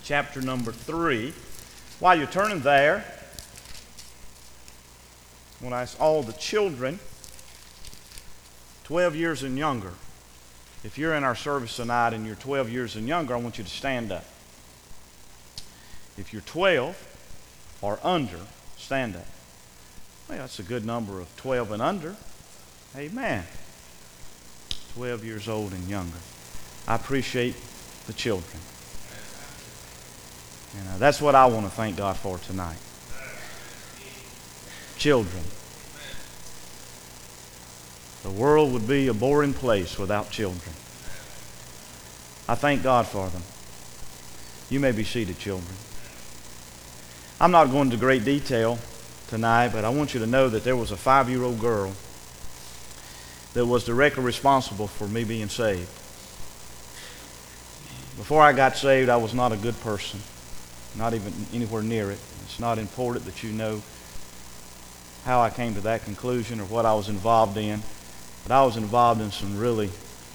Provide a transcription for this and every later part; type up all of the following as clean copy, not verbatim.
chapter number 3. While you're turning there, I want to ask all the children, 12 years and younger, if you're in our service tonight and you're 12 years and younger, I want you to stand up. If you're 12 or under, stand up. Well, that's a good number of 12 and under. Amen. 12 years old and younger. I appreciate the children. And that's what I want to thank God for tonight. Children. The world would be a boring place without children. I thank God for them. You may be seated, children. I'm not going into great detail tonight, but I want you to know that there was a 5-year-old girl that was directly responsible for me being saved. Before I got saved, I was not a good person, not even anywhere near it. It's not important that you know how I came to that conclusion or what I was involved in, but I was involved in some really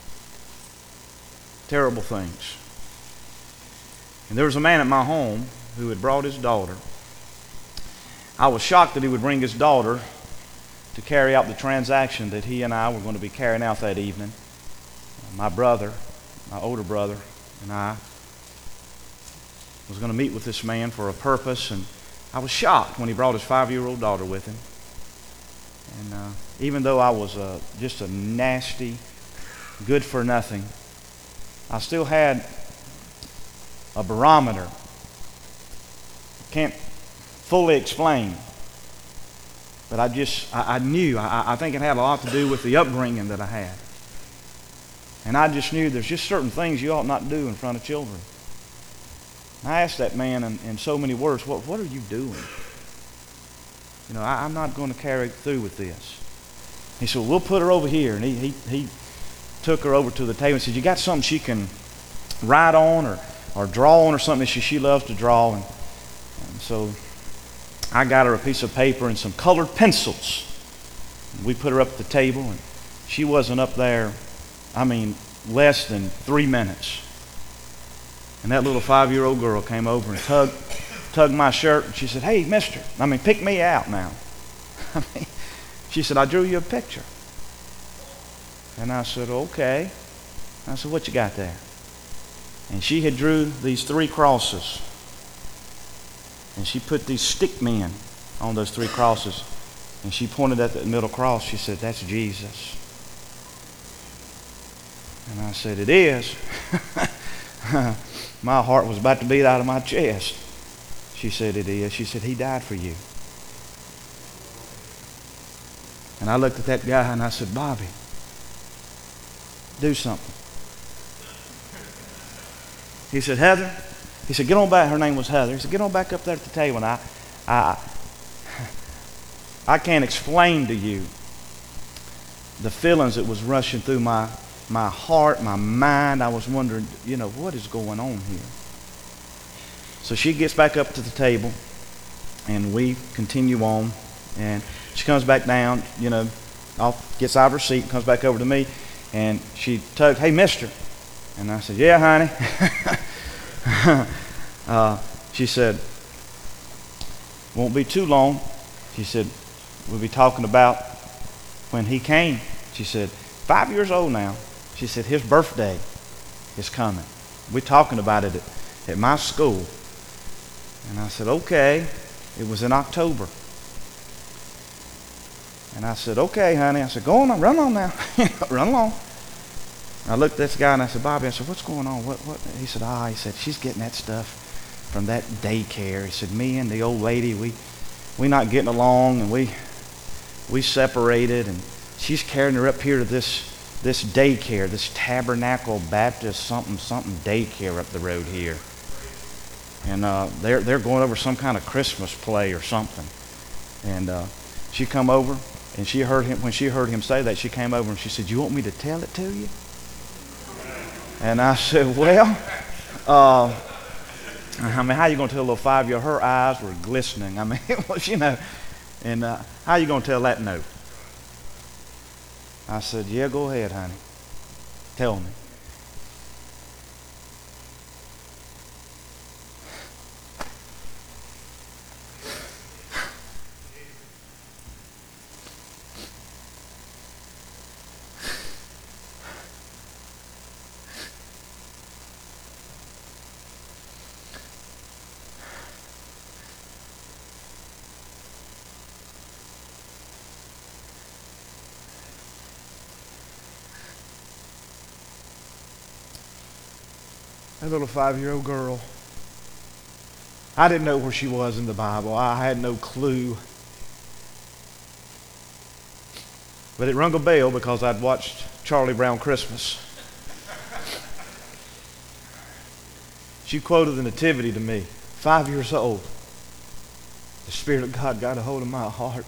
terrible things. And there was a man at my home who had brought his daughter. I was shocked that he would bring his daughter to carry out the transaction that he and I were going to be carrying out that evening. My brother, my older brother, and I was going to meet with this man for a purpose, and I was shocked when he brought his 5-year-old daughter with him. And even though I was just a nasty, good-for-nothing, I still had a barometer. Can't fully explain. But I knew, I think it had a lot to do with the upbringing that I had. And I just knew there's just certain things you ought not do in front of children. And I asked that man in so many words, what are you doing? You know, I'm not going to carry through with this. He said, we'll put her over here. And he took her over to the table and said, you got something she can write on or draw on or something? She loves to draw. And so I got her a piece of paper and some colored pencils. We put her up at the table, and she wasn't up there, less than 3 minutes. And that little 5-year-old girl came over and tugged my shirt, and she said, hey, mister, pick me out now. She said, I drew you a picture. And I said, okay. I said, what you got there? And she had drew these 3 crosses. And she put these stick men on those 3 crosses. And she pointed at the middle cross. She said, that's Jesus. And I said, it is. My heart was about to beat out of my chest. She said, it is. She said, he died for you. And I looked at that guy and I said, Bobby, do something. He said, Heather. He said, get on back. Her name was Heather. He said, get on back up there at the table. And I can't explain to you the feelings that was rushing through my heart, my mind. I was wondering, what is going on here? So she gets back up to the table, and we continue on. And she comes back down, gets out of her seat, comes back over to me, and she tugged, hey, mister. And I said, yeah, honey. She said, won't be too long. She said, we'll be talking about when he came. She said, 5 years old now. She said, his birthday is coming. We're talking about it at my school. And I said, okay. It was in October. And I said, okay, honey. I said, go on, run on now. Run along. I looked at this guy and I said, Bobby, I said, what's going on? What? He said, he said, she's getting that stuff from that daycare. He said, me and the old lady, we not getting along, and we separated, and she's carrying her up here to this daycare, this Tabernacle Baptist something daycare up the road here. And they're going over some kind of Christmas play or something. And she come over, and when she heard him say that, she came over and she said, you want me to tell it to you? And I said, well, how you going to tell a little 5-year-old? Her eyes were glistening. It was, and how you going to tell that note? I said, yeah, go ahead, honey. Tell me. That little 5-year-old girl. I didn't know where she was in the Bible. I had no clue. But it rung a bell because I'd watched Charlie Brown Christmas. She quoted the Nativity to me, 5 years old. The Spirit of God got a hold of my heart.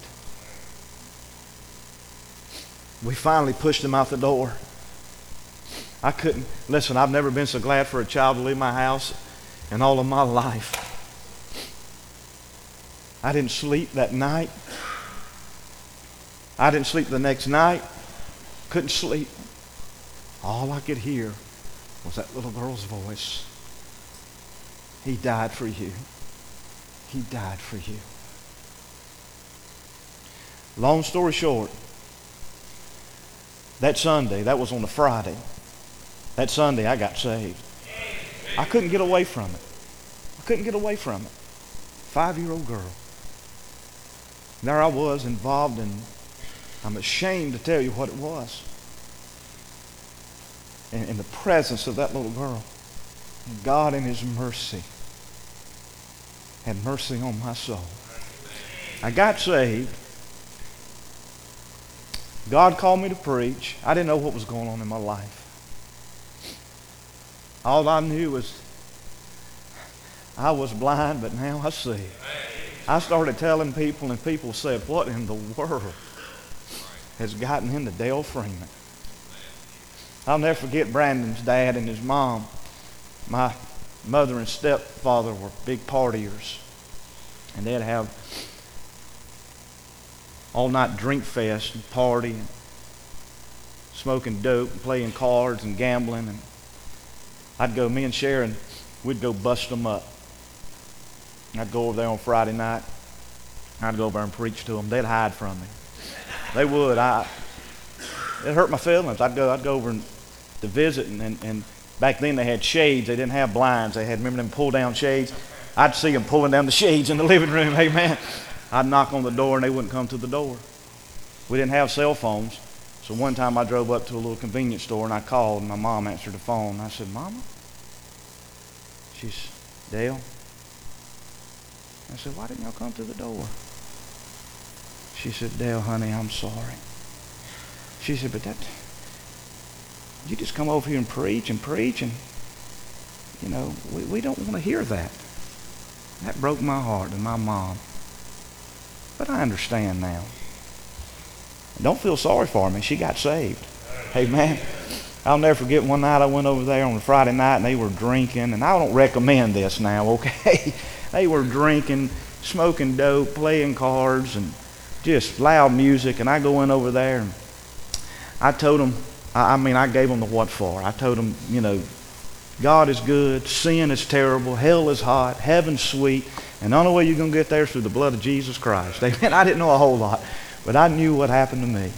We finally pushed him out the door. I couldn't, listen, I've never been so glad for a child to leave my house in all of my life. I didn't sleep that night. I didn't sleep the next night. Couldn't sleep. All I could hear was that little girl's voice. He died for you. He died for you. Long story short, that Sunday, that was on a Friday, that Sunday I got saved. I couldn't get away from it. I couldn't get away from it. 5-year-old girl. There I was involved in, I'm ashamed to tell you what it was. In the presence of that little girl. And God in His mercy had mercy on my soul. I got saved. God called me to preach. I didn't know what was going on in my life. All I knew was I was blind, but now I see. I started telling people, and people said, what in the world has gotten into Dale Freeman? I'll never forget Brandon's dad and his mom. My mother and stepfather were big partiers. And they'd have all-night drink fest and party and smoking dope and playing cards and gambling. And I'd go, me and Sharon, we'd go bust them up. I'd go over there on Friday night. I'd go over there and preach to them. They'd hide from me. They would. It hurt my feelings. I'd go over to visit, and back then they had shades. They didn't have blinds. They had, remember them pull-down shades? I'd see them pulling down the shades in the living room. Amen. I'd knock on the door, and they wouldn't come to the door. We didn't have cell phones. So one time I drove up to a little convenience store, and I called, and my mom answered the phone. I said, Mama? She's, Dale? I said, why didn't y'all come to the door? She said, Dale, honey, I'm sorry. She said, but you just come over here and preach, and, you know, we don't want to hear that. That broke my heart and my mom. But I understand now. Don't feel sorry for me. She got saved. Amen. I'll never forget one night I went over there on a Friday night, and they were drinking, and I don't recommend this now, okay? They were drinking, smoking dope, playing cards, and just loud music. And I go in over there, and I told them, I gave them the what for. I told them, you know, God is good, sin is terrible, hell is hot, heaven's sweet, and the only way you're going to get there is through the blood of Jesus Christ. Amen. I didn't know a whole lot, but I knew what happened to me.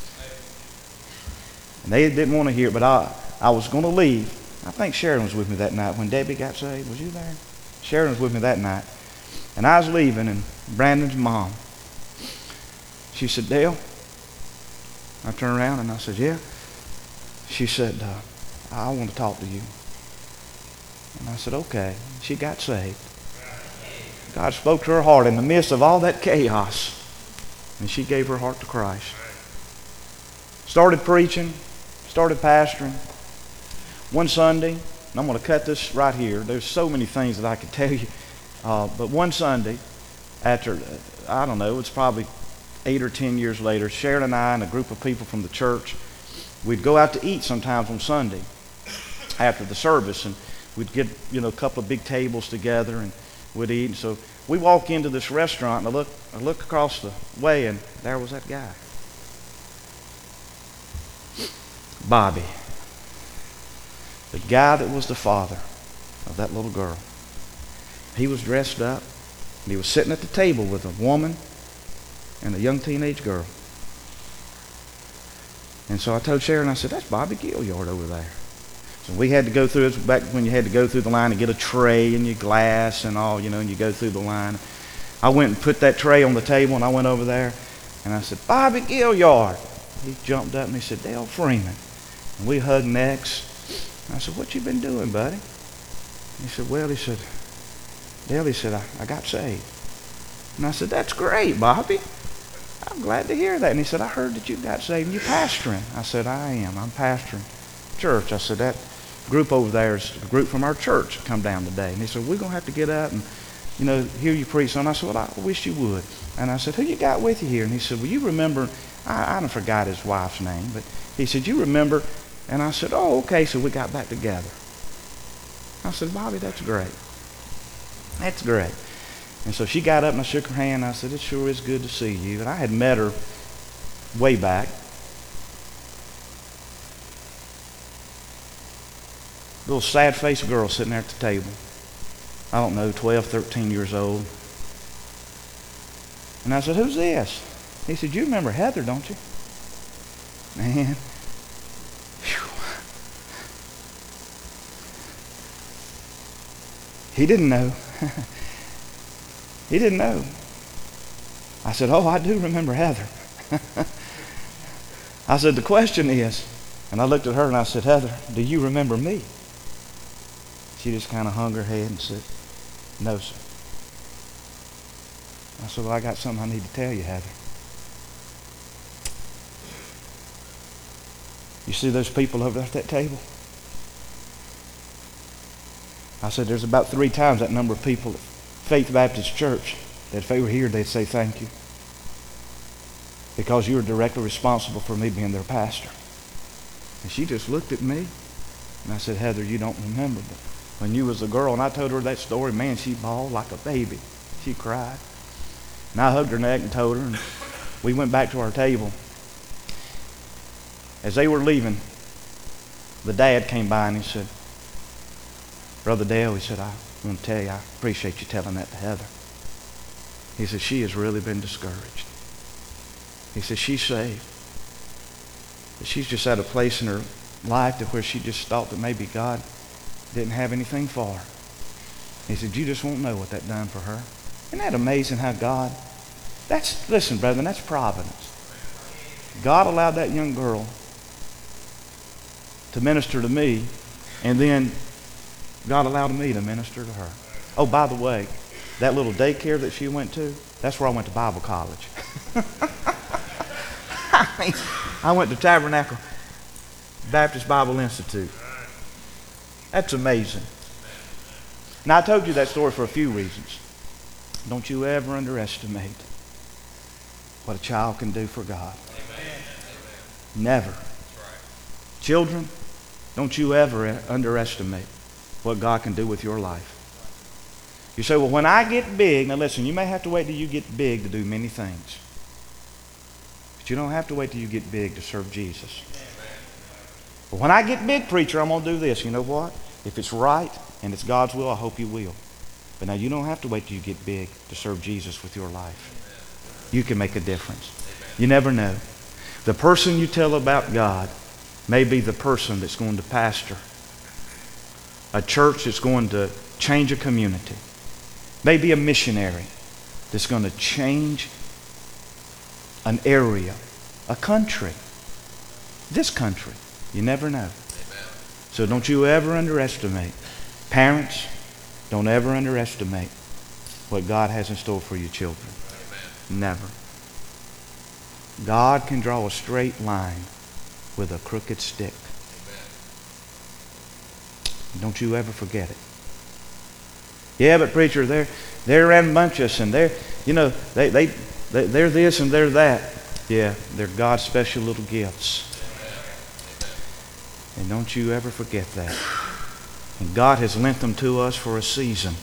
And they didn't want to hear it, but I was going to leave. I think Sharon was with me that night when Debbie got saved. Was you there? Sharon was with me that night. And I was leaving, and Brandon's mom, she said, Dale? I turned around and I said, yeah. She said, I want to talk to you. And I said, okay. She got saved. God spoke to her heart in the midst of all that chaos, and she gave her heart to Christ. Started preaching, started pastoring. One Sunday, and I'm going to cut this right here. There's so many things that I could tell you. But one Sunday, after, I don't know, it's probably 8 or 10 years later, Sharon and I and a group of people from the church, we'd go out to eat sometimes on Sunday after the service, and we'd get, you know, a couple of big tables together, and we'd eat. And so we walk into this restaurant, and I look across the way, and there was that guy, Bobby, the guy that was the father of that little girl. He was dressed up, and he was sitting at the table with a woman and a young teenage girl. And so I told Sharon, I said, that's Bobby Gilliard over there. So we had to go through, it was back when you had to go through the line and get a tray and your glass and all, you know, and you go through the line. I went and put that tray on the table, and I went over there, and I said, Bobby Gilliard. He jumped up and he said, Dale Freeman. And we hugged necks. And I said, what you been doing, buddy? He said, well, he said, Dale, he said, I got saved. And I said, that's great, Bobby. I'm glad to hear that. And he said, I heard that you got saved and you're pastoring. I said, I am. I'm pastoring church. I said, that group over there is a group from our church come down today. And he said, we're going to have to get up and, hear you preach. And I said, well, I wish you would. And I said, who you got with you here? And he said, well, you remember, I don't forgot his wife's name, but he said, you remember? And I said, oh, okay. So we got back together. I said, Bobby, that's great. That's great. And so she got up and I shook her hand. And I said, it sure is good to see you. And I had met her way back. Little sad-faced girl sitting there at the table. I don't know, 12, 13 years old. And I said, who's this? He said, you remember Heather, don't you? Man. Whew. He didn't know. He didn't know. I said, oh, I do remember Heather. I said, the question is, and I looked at her and I said, Heather, do you remember me? She just kind of hung her head and said, no, sir. I said, well, I got something I need to tell you, Heather. You see those people over there at that table? I said, there's about 3 times that number of people at Faith Baptist Church that if they were here, they'd say thank you. Because you were directly responsible for me being their pastor. And she just looked at me, and I said, Heather, you don't remember, but when you was a girl, and I told her that story, man, she bawled like a baby. She cried. And I hugged her neck and told her, and we went back to our table. As they were leaving, the dad came by and he said, Brother Dale, he said, I want to tell you, I appreciate you telling that to Heather. He said, she has really been discouraged. He said, she's saved. But she's just at a place in her life to where she just thought that maybe God didn't have anything for her. He said, you just won't know what that done for her. Isn't that amazing how God, listen, brethren, that's providence. God allowed that young girl to minister to me, and then God allowed me to minister to her. Oh, by the way, that little daycare that she went to, that's where I went to Bible college. I went to Tabernacle Baptist Bible Institute. That's amazing. Now, I told you that story for a few reasons. Don't you ever underestimate what a child can do for God. Never. Children, don't you ever underestimate what God can do with your life. You say, well, when I get big, now listen, you may have to wait till you get big to do many things. But you don't have to wait till you get big to serve Jesus. But when I get big, preacher, I'm going to do this. You know what? If it's right and it's God's will, I hope you will. But now you don't have to wait till you get big to serve Jesus with your life. You can make a difference. You never know. The person you tell about God may be the person that's going to pastor a church that's going to change a community. Maybe a missionary that's going to change an area, a country, this country. You never know. Amen. So don't you ever underestimate. Parents, don't ever underestimate what God has in store for your children. Amen. Never. God can draw a straight line with a crooked stick. Amen. Don't you ever forget it. Yeah, but preacher, they're rambunctious and they're this and they're that. Yeah, they're God's special little gifts. And don't you ever forget that. And God has lent them to us for a season.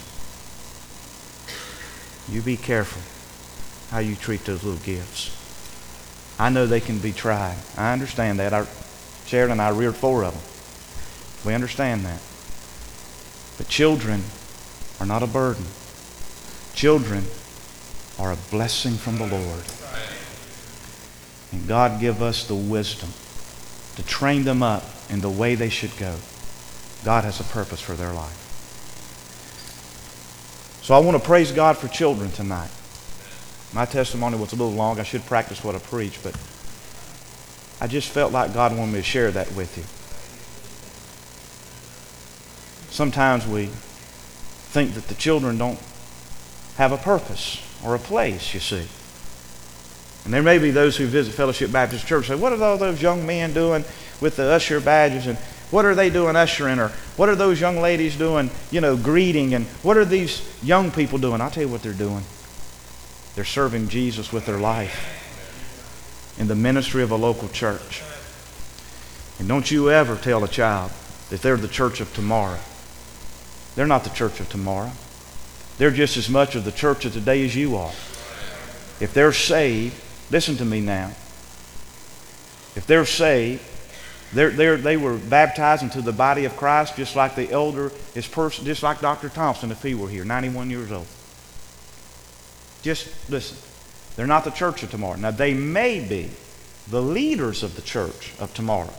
You be careful how you treat those little gifts. I know they can be tried. I understand that. Sharon and I reared 4 of them. We understand that. But children are not a burden. Children are a blessing from the Lord. And God give us the wisdom to train them up in the way they should go. God has a purpose for their life. So I want to praise God for children tonight. My testimony was a little long. I should practice what I preach, but I just felt like God wanted me to share that with you. Sometimes we think that the children don't have a purpose or a place, you see. And there may be those who visit Fellowship Baptist Church say, what are all those young men doing with the usher badges, and what are they doing ushering, or what are those young ladies doing, greeting, and what are these young people doing? I'll tell you what they're doing. They're serving Jesus with their life in the ministry of a local church. And don't you ever tell a child that they're the church of tomorrow. They're not the church of tomorrow. They're just as much of the church of today as you are. If they're saved, listen to me now. If they're saved, they were baptized into the body of Christ, just like the elder is just like Dr. Thompson if he were here, 91 years old. Just listen. They're not the church of tomorrow. Now, they may be the leaders of the church of tomorrow.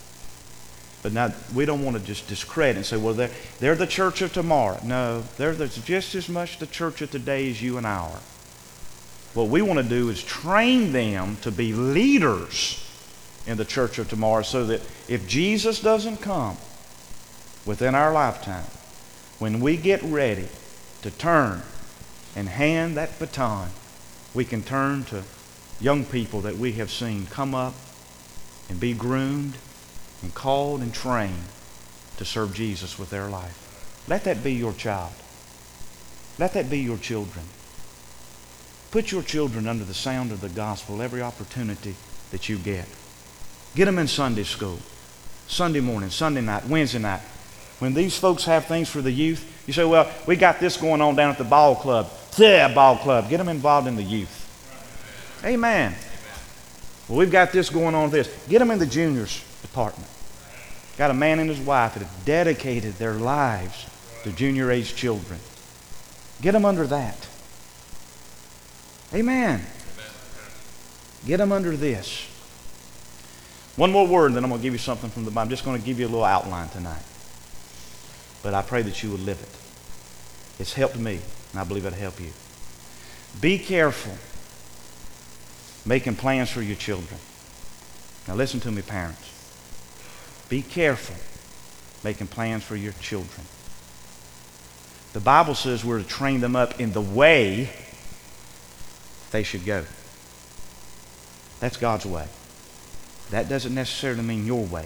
But now, we don't want to just discredit and say, well, they're the church of tomorrow. No, they're just as much the church of today as you and I are. What we want to do is train them to be leaders in the church of tomorrow, so that if Jesus doesn't come within our lifetime, when we get ready to turn and hand that baton, we can turn to young people that we have seen come up and be groomed and called and trained to serve Jesus with their life. Let that be your child. Let that be your children. Put your children under the sound of the gospel every opportunity that you get. Get them in Sunday school, Sunday morning, Sunday night, Wednesday night. When these folks have things for the youth, you say, well, we got this going on down at the ball club. Yeah, ball club. Get them involved in the youth. Amen. Well, we've got this going on with this. Get them in the juniors department. Got a man and his wife that have dedicated their lives to junior age children. Get them under that. Amen. Get them under this. One more word, and then I'm going to give you something from the Bible. I'm just going to give you a little outline tonight. But I pray that you would live it. It's helped me, and I believe it'll help you. Be careful making plans for your children. Now listen to me, parents. Be careful making plans for your children. The Bible says we're to train them up in the way they should go. That's God's way. That doesn't necessarily mean your way.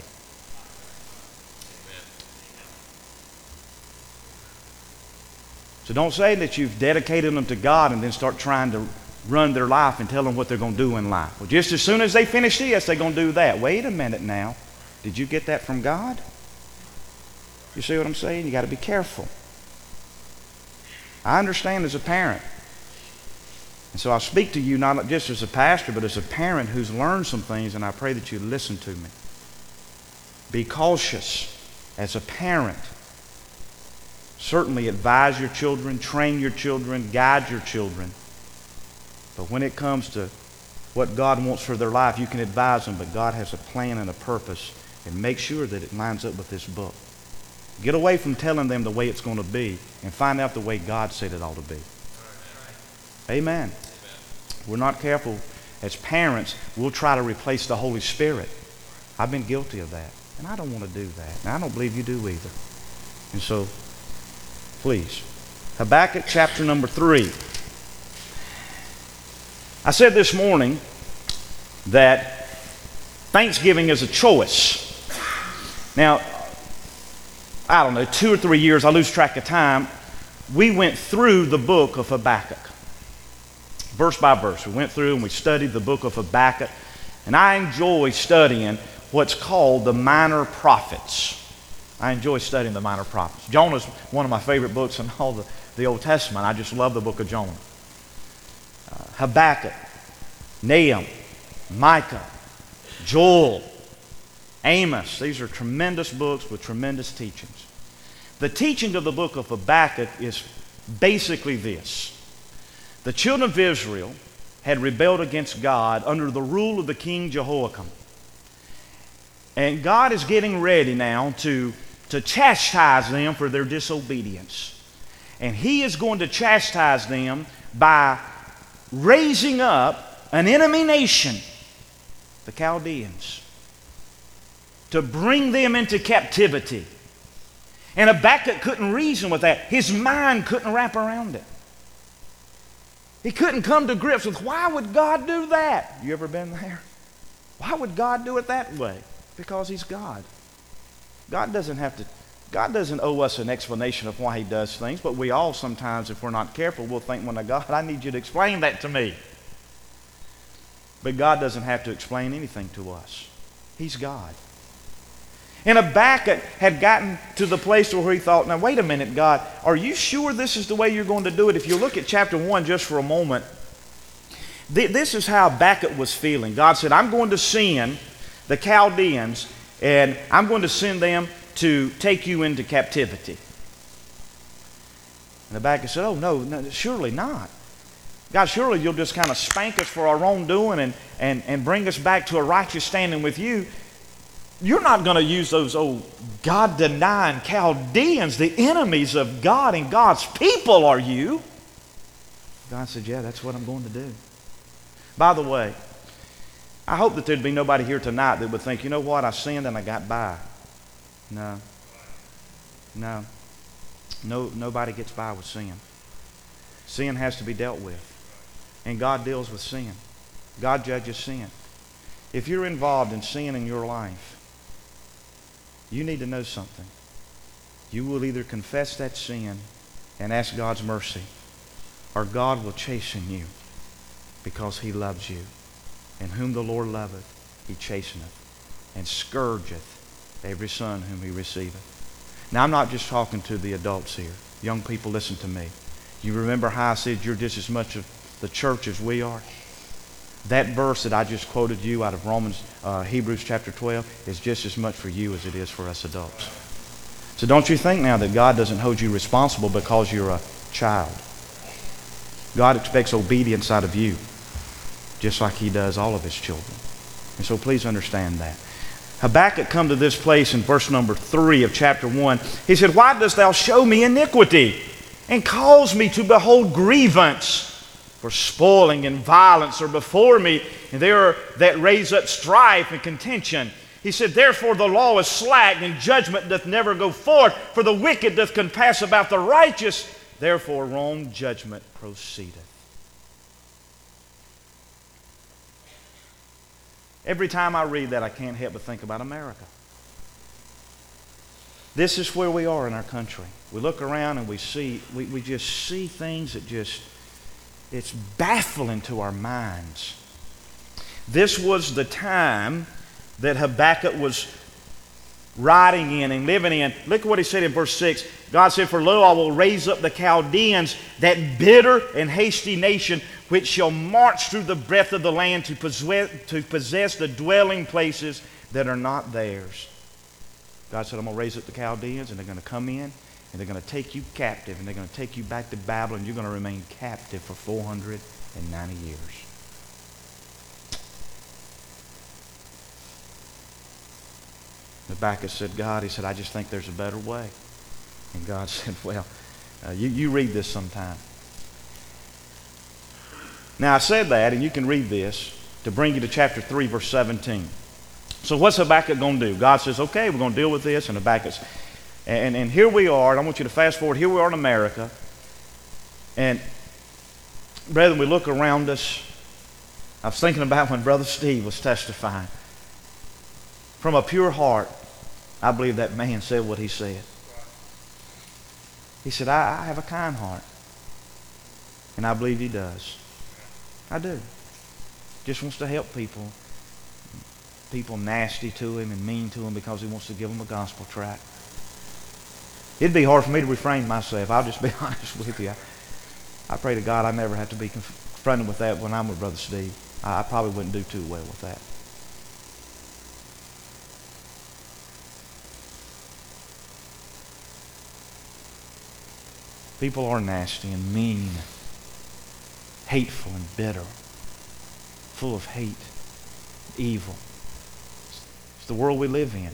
So don't say that you've dedicated them to God and then start trying to run their life and tell them what they're going to do in life. Well, just as soon as they finish this, they're going to do that. Wait a minute now. Did you get that from God? You see what I'm saying? You got to be careful. I understand as a parent. And so I speak to you not just as a pastor, but as a parent who's learned some things, and I pray that you listen to me. Be cautious as a parent. Certainly advise your children, train your children, guide your children. But when it comes to what God wants for their life, you can advise them, but God has a plan and a purpose, and make sure that it lines up with this book. Get away from telling them the way it's going to be and find out the way God said it ought to be. Amen. We're not careful as parents, we'll try to replace the Holy Spirit. I've been guilty of that, and I don't want to do that. And I don't believe you do either. And so, please, Habakkuk chapter number 3. I said this morning that Thanksgiving is a choice. Now, I don't know, 2 or 3 years, I lose track of time, we went through the book of Habakkuk. Verse by verse. We went through and we studied the book of Habakkuk. And I enjoy studying what's called the minor prophets. I enjoy studying the minor prophets. Jonah's one of my favorite books in all the Old Testament. I just love the book of Jonah. Habakkuk, Nahum, Micah, Joel, Amos. These are tremendous books with tremendous teachings. The teaching of the book of Habakkuk is basically this. The children of Israel had rebelled against God under the rule of the king Jehoiakim. And God is getting ready now to chastise them for their disobedience. And He is going to chastise them by raising up an enemy nation, the Chaldeans, to bring them into captivity. And Habakkuk couldn't reason with that. His mind couldn't wrap around it. He couldn't come to grips with, why would God do that? You ever been there? Why would God do it that way? Because He's God. God doesn't owe us an explanation of why He does things, but we all sometimes, if we're not careful, we'll think, well, now, God, I need you to explain that to me. But God doesn't have to explain anything to us. He's God. And Habakkuk had gotten to the place where he thought, now wait a minute, God, are you sure this is the way you're going to do it? If you look at chapter 1 just for a moment, this is how Habakkuk was feeling. God said, I'm going to send the Chaldeans, and I'm going to send them to take you into captivity. And Habakkuk said, oh, no, surely not. God, surely you'll just kind of spank us for our wrongdoing and bring us back to a righteous standing with you. You're not going to use those old God-denying Chaldeans, the enemies of God and God's people, are you? God said, yeah, that's what I'm going to do. By the way, I hope that there'd be nobody here tonight that would think, you know what, I sinned and I got by. No. Nobody gets by with sin. Sin has to be dealt with. And God deals with sin. God judges sin. If you're involved in sin in your life, you need to know something. You will either confess that sin and ask God's mercy, or God will chasten you because He loves you. And whom the Lord loveth, He chasteneth, and scourgeth every son whom He receiveth. Now, I'm not just talking to the adults here. Young people, listen to me. You remember how I said you're just as much of the church as we are? That verse that I just quoted you out of Hebrews chapter 12 is just as much for you as it is for us adults. So don't you think now that God doesn't hold you responsible because you're a child. God expects obedience out of you, just like He does all of His children. And so please understand that. Habakkuk come to this place in verse number 3 of chapter 1. He said, why dost thou show me iniquity and cause me to behold grievance? For spoiling and violence are before me, and there are that raise up strife and contention. He said, therefore the law is slack, and judgment doth never go forth, for the wicked doth compass about the righteous. Therefore wrong judgment proceedeth. Every time I read that, I can't help but think about America. This is where we are in our country. We look around and we just see things that just, it's baffling to our minds. This was the time that Habakkuk was writing in and living in. Look at what he said in verse 6. God said, for lo, I will raise up the Chaldeans, that bitter and hasty nation, which shall march through the breadth of the land to possess the dwelling places that are not theirs. God said, I'm going to raise up the Chaldeans, and they're going to come in, and they're going to take you captive, and they're going to take you back to Babylon. You're going to remain captive for 490 years. Habakkuk said, God, he said, I just think there's a better way. And God said, well, you read this sometime. Now, I said that, and you can read this to bring you to chapter 3, verse 17. So what's Habakkuk going to do? God says, okay, we're going to deal with this. And Habakkuk's, and here we are. And I want you to fast forward. Here we are in America. And brethren, we look around us. I was thinking about when Brother Steve was testifying. From a pure heart, I believe that man said what he said. He said, I have a kind heart. And I believe he does. I do. Just wants to help people. People nasty to him and mean to him because he wants to give them a gospel tract. It'd be hard for me to refrain myself. I'll just be honest with you. I pray to God I never have to be confronted with that when I'm with Brother Steve. I probably wouldn't do too well with that. People are nasty and mean, hateful and bitter, full of hate, evil. It's the world we live in.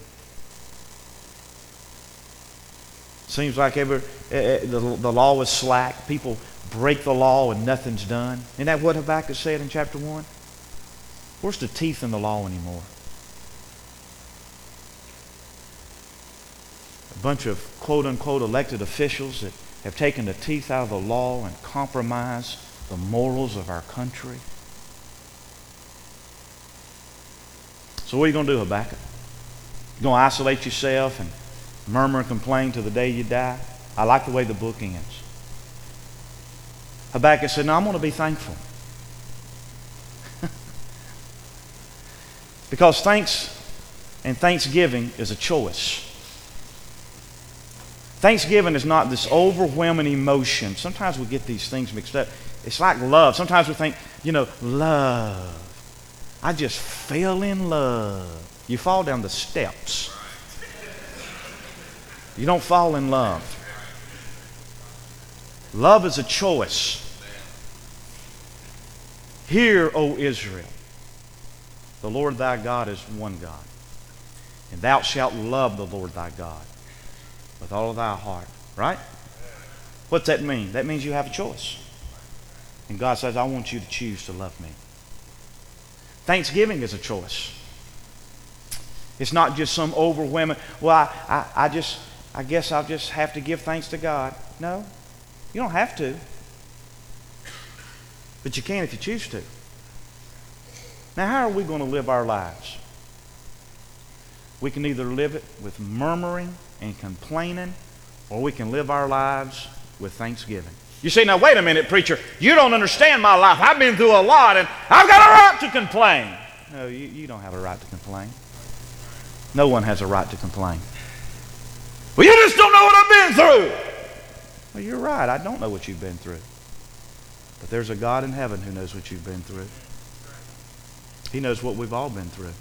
Seems like the law is slack. People break the law and nothing's done. Isn't that what Habakkuk said in chapter 1? Where's the teeth in the law anymore? A bunch of quote-unquote elected officials that have taken the teeth out of the law and compromised the morals of our country. So what are you going to do, Habakkuk? You're going to isolate yourself and murmur and complain till the day you die? I like the way the book ends. Habakkuk said, no, I'm going to be thankful. Because thanks and thanksgiving is a choice. Thanksgiving is not this overwhelming emotion. Sometimes we get these things mixed up. It's like love. Sometimes we think, love. I just fell in love. You fall down the steps. You don't fall in love. Love is a choice. Hear, O Israel, the Lord thy God is one God. And thou shalt love the Lord thy God with all of thy heart. Right? What's that mean? That means you have a choice. And God says, I want you to choose to love me. Thanksgiving is a choice. It's not just some overwhelming, well, I guess I'll just have to give thanks to God. No, you don't have to. But you can if you choose to. Now, how are we going to live our lives? We can either live it with murmuring and complaining, or we can live our lives with thanksgiving. You say, now wait a minute, preacher, you don't understand my life. I've been through a lot and I've got a right to complain. No, you don't have a right to complain. No one has a right to complain. Well, you just don't know what I've been through. Well, you're right. I don't know what you've been through. But there's a God in heaven who knows what you've been through. He knows what we've all been through.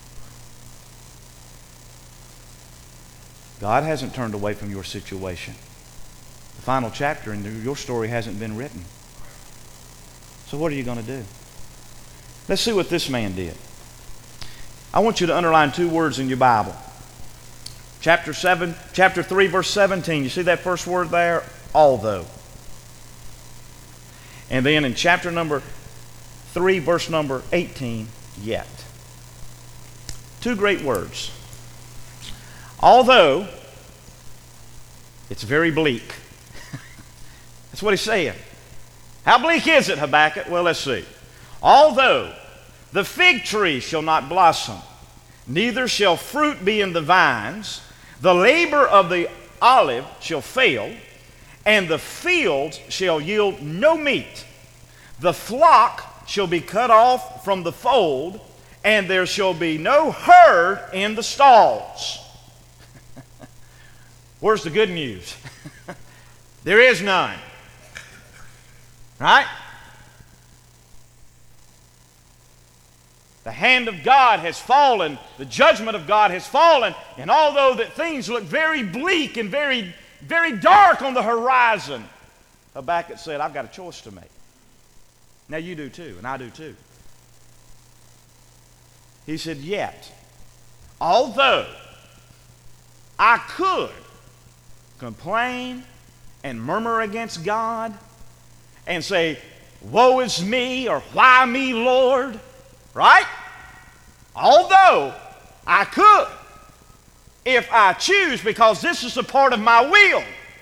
God hasn't turned away from your situation. The final chapter in your story hasn't been written. So what are you going to do? Let's see what this man did. I want you to underline two words in your Bible. Chapter 3, verse 17. You see that first word there? Although. And then in chapter number 3, verse number 18, yet. Two great words. Although it's very bleak. That's what he's saying. How bleak is it, Habakkuk? Well, let's see. Although the fig tree shall not blossom, neither shall fruit be in the vines, the labor of the olive shall fail, and the fields shall yield no meat. The flock shall be cut off from the fold, and there shall be no herd in the stalls. Where's the good news? There is none. Right? The hand of God has fallen. The judgment of God has fallen. And although that things look very bleak and very, very dark on the horizon, Habakkuk said, I've got a choice to make. Now you do too, and I do too. He said, yet, although I could complain and murmur against God and say, woe is me, or why me, Lord? Right? Although I could, if I choose, because this is a part of my will.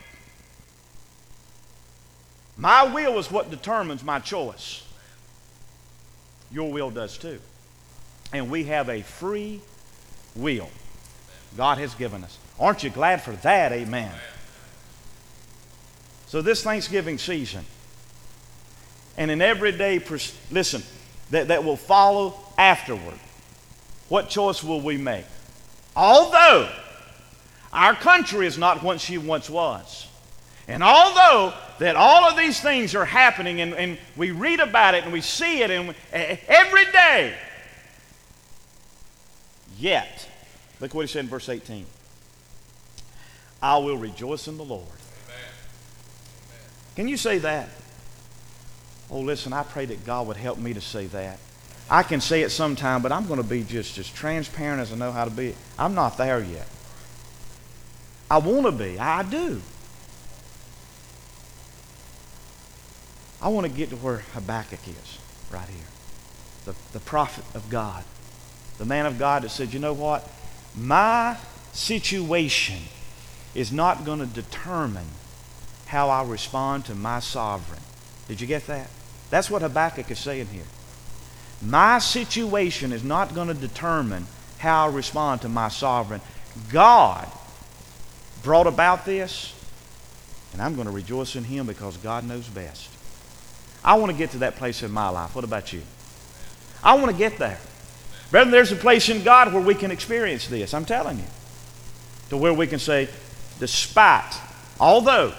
My will is what determines my choice. Your will does too. And we have a free will God has given us. Aren't you glad for that? Amen. So this Thanksgiving season, and in everyday, listen, that will follow afterward, what choice will we make? Although our country is not what she once was, and although that all of these things are happening, and we read about it and we see it and every day, yet, look what he said in verse 18. I will rejoice in the Lord. Amen. Can you say that? Oh, listen, I pray that God would help me to say that. I can say it sometime, but I'm going to be just as transparent as I know how to be. I'm not there yet. I want to be. I do. I want to get to where Habakkuk is right here. The prophet of God. The man of God that said, you know what? My situation is not going to determine how I respond to my sovereign. Did you get that? That's what Habakkuk is saying here. My situation is not going to determine how I respond to my sovereign. God brought about this, and I'm going to rejoice in Him because God knows best. I want to get to that place in my life. What about you? I want to get there. Brethren, there's a place in God where we can experience this, I'm telling you. To where we can say, despite, although,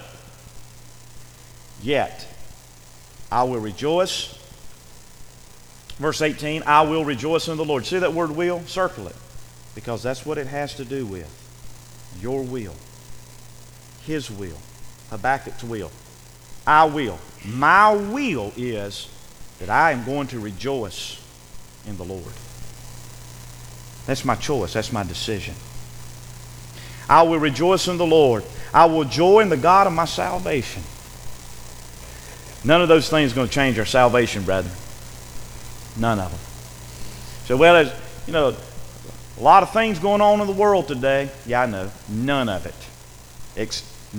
yet, I will rejoice. Verse 18, I will rejoice in the Lord. See that word will? Circle it. Because that's what it has to do with. Your will. His will. Habakkuk's will. I will. My will is that I am going to rejoice in the Lord. That's my choice. That's my decision. I will rejoice in the Lord. I will joy in the God of my salvation. None of those things are going to change our salvation, brethren. None of them. So, well, there's, a lot of things going on in the world today. Yeah, I know. None of it.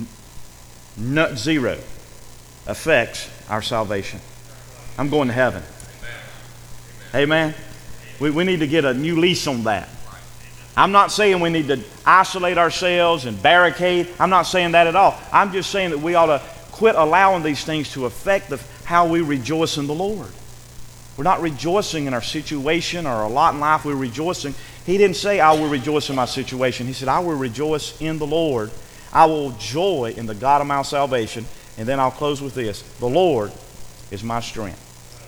Zero affects our salvation. I'm going to heaven. Amen. We need to get a new lease on that. I'm not saying we need to isolate ourselves and barricade. I'm not saying that at all. I'm just saying that we ought to quit allowing these things to affect how we rejoice in the Lord. We're not rejoicing in our situation or our lot in life. We're rejoicing. He didn't say, I will rejoice in my situation. He said, I will rejoice in the Lord. I will joy in the God of my salvation. And then I'll close with this. The Lord is my strength.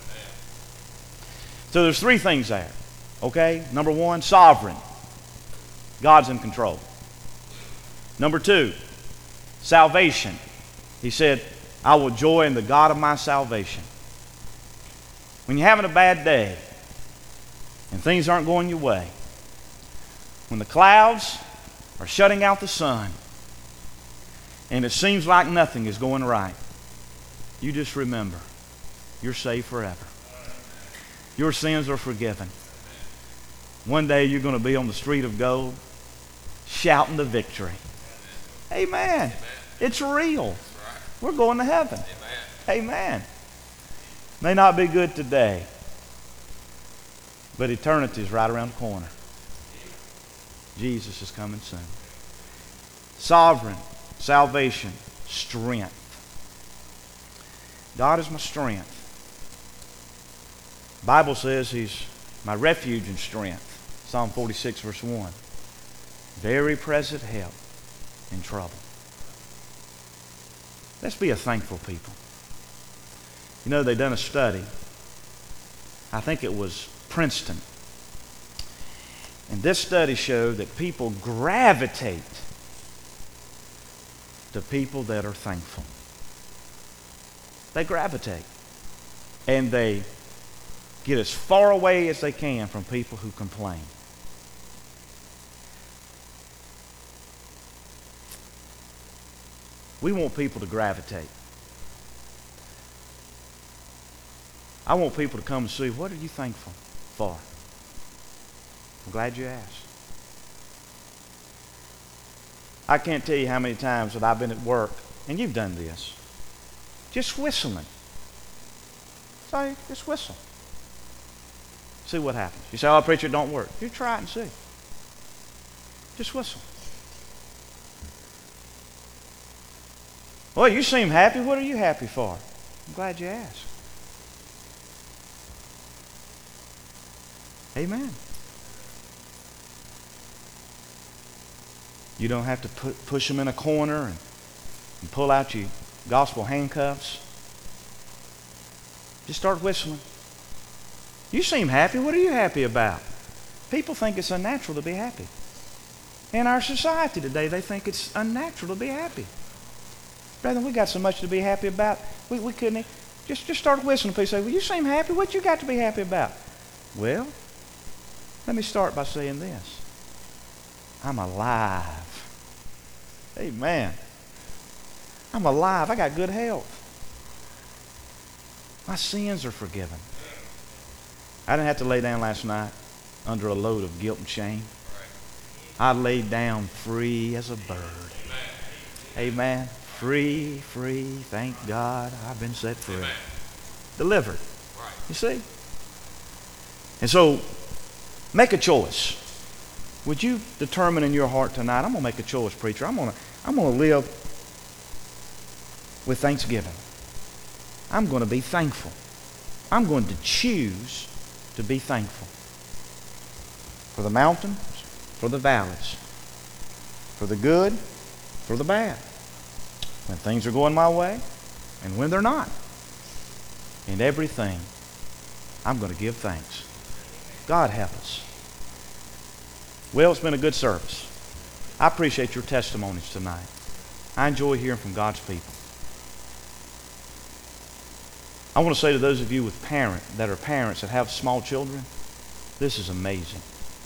So there's three things there. Okay? Number one, sovereign. God's in control. Number two, salvation. He said, I will joy in the God of my salvation. When you're having a bad day and things aren't going your way, when the clouds are shutting out the sun and it seems like nothing is going right, you just remember, you're saved forever. Your sins are forgiven. One day you're going to be on the street of gold shouting the victory. Amen. It's real. We're going to heaven. Amen. May not be good today, but eternity is right around the corner. Jesus is coming soon. Sovereign, salvation, strength. God is my strength. The Bible says He's my refuge and strength. Psalm 46, verse 1. Very present help in trouble. Let's be a thankful people. They've done a study. I think it was Princeton. And this study showed that people gravitate to people that are thankful. They gravitate. And they get as far away as they can from people who complain. We want people to gravitate. I want people to come and see, what are you thankful for? I'm glad you asked. I can't tell you how many times that I've been at work, and you've done this, just whistling. So just whistle. See what happens. You say, oh, preacher, it don't work. You try it and see. Just whistle. Well, you seem happy. What are you happy for? I'm glad you asked. Amen. You don't have to push them in a corner and pull out your gospel handcuffs. Just start whistling. You seem happy. What are you happy about? People think it's unnatural to be happy. In our society today, they think it's unnatural to be happy. Brethren, we got so much to be happy about. We couldn't. Just start whistling. People say, well, you seem happy. What you got to be happy about? Well, let me start by saying this. I'm alive. Amen. I'm alive. I got good health. My sins are forgiven. I didn't have to lay down last night under a load of guilt and shame. I laid down free as a bird. Amen. Free, free. Thank God I've been set free. Delivered. You see? And so, make a choice. Would you determine in your heart tonight, I'm going to make a choice, preacher. I'm going to live with thanksgiving. I'm going to be thankful. I'm going to choose to be thankful. For the mountains, for the valleys, for the good, for the bad. When things are going my way and when they're not. In everything, I'm going to give thanks. God help us. Well, it's been a good service. I appreciate your testimonies tonight. I enjoy hearing from God's people. I want to say to those of you that are parents that have small children, this is amazing.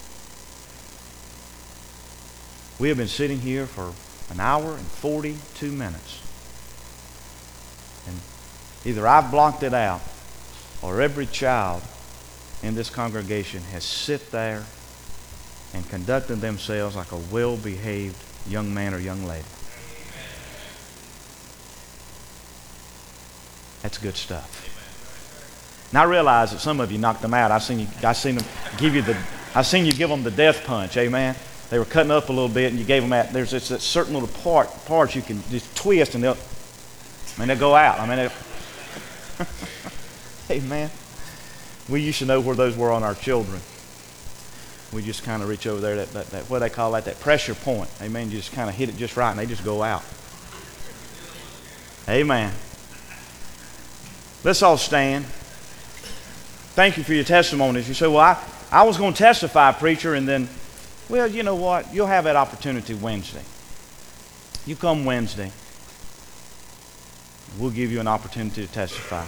We have been sitting here for an hour and 42 minutes. And either I've blocked it out or every child in this congregation has sit there and conducted themselves like a well-behaved young man or young lady. That's good stuff. And I realize that some of you knocked them out. I seen you give them the death punch. Amen. They were cutting up a little bit, and you gave them that. There's this certain little parts you can just twist, and they'll go out. Amen. We used to know where those were on our children. We just kind of reach over there, that what they call that pressure point. Amen. You just kind of hit it just right, and they just go out. Amen. Let's all stand. Thank you for your testimonies. You say, well, I was going to testify, preacher, and then, well, you know what? You'll have that opportunity Wednesday. You come Wednesday. We'll give you an opportunity to testify.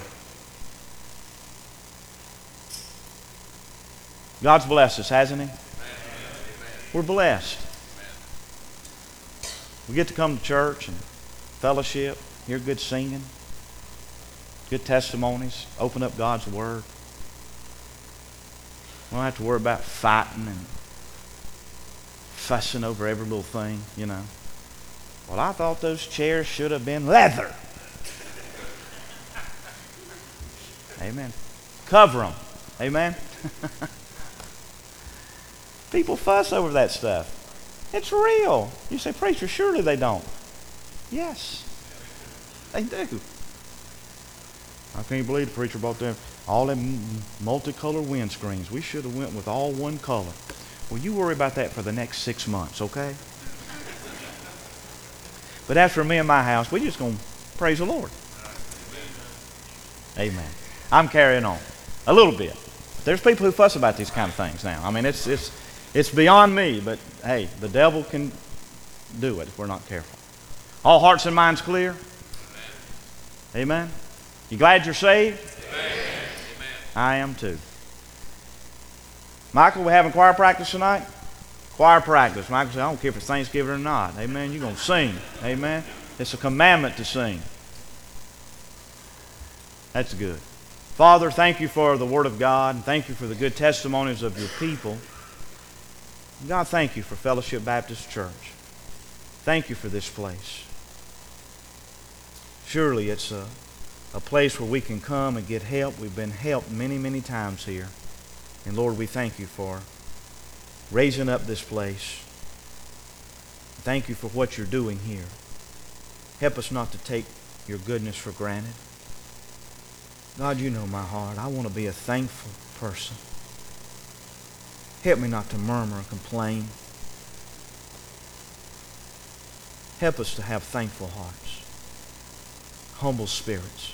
God's blessed us, hasn't He? Amen. We're blessed. Amen. We get to come to church and fellowship, hear good singing, good testimonies, open up God's Word. We don't have to worry about fighting and fussing over every little thing, you know. Well, I thought those chairs should have been leather. Amen. Cover them. Amen. People fuss over that stuff. It's real. You say, preacher, surely they don't. Yes, they do. I can't believe the preacher bought them all them multicolored windscreens. We should have went with all one color. Well, you worry about that for the next 6 months, okay? But as for me and my house, we're just going to praise the Lord. Amen. I'm carrying on a little bit. There's people who fuss about these kind of things now. I mean, it's beyond me, but hey, the devil can do it if we're not careful. All hearts and minds clear? Amen. You glad you're saved? Amen. I am too. Michael, we're having choir practice tonight? Choir practice. Michael said, I don't care if it's Thanksgiving or not. Amen. You're going to sing. Amen. It's a commandment to sing. That's good. Father, thank you for the Word of God. Thank you for the good testimonies of your people. God, thank you for Fellowship Baptist Church. Thank you for this place. Surely it's a place where we can come and get help. We've been helped many, many times here. And Lord, we thank you for raising up this place. Thank you for what you're doing here. Help us not to take your goodness for granted. God, you know my heart. I want to be a thankful person. Help me not to murmur and complain. Help us to have thankful hearts, humble spirits.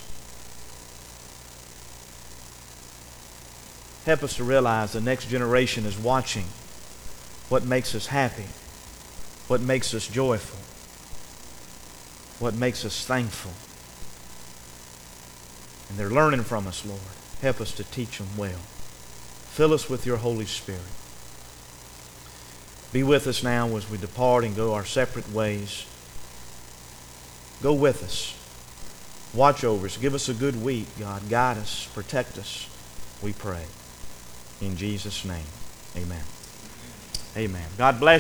Help us to realize the next generation is watching what makes us happy, what makes us joyful, what makes us thankful. And they're learning from us, Lord. Help us to teach them well. Fill us with your Holy Spirit. Be with us now as we depart and go our separate ways. Go with us. Watch over us. Give us a good week, God. Guide us. Protect us. We pray. In Jesus' name, amen. Amen. God bless you.